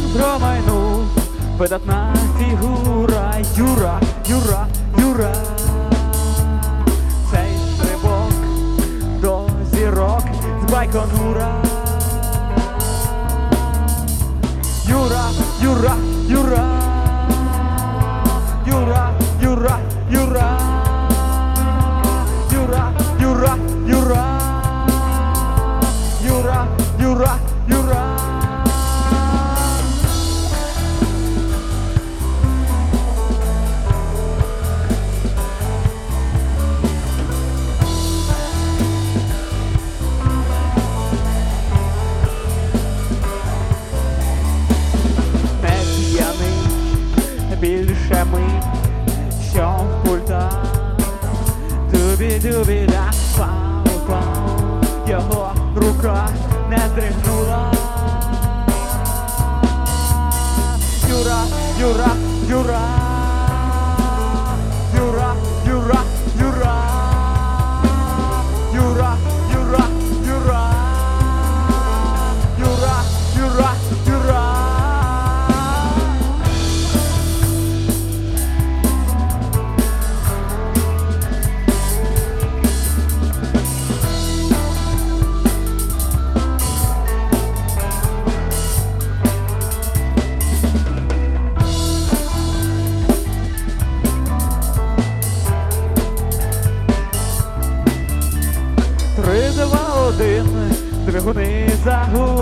промайнув видатна фігура. Юра, Юра, Юра. Цей стрибок до зірок з Байконура. Юра, Юра, Юра. Юра, Юра, Юра. Юра, Юра, Юра. Юра, Юра, Юра. Не п'яний, більше ми, що в пульта. Дубі-дубі-да, пау-пау. Його рука не здригнула. Юра, Юра, Юра. Юра, Юра, Юра. Юра, Юра, Юра. Юра, Юра, Юра. Три, два, один, двигуни загули.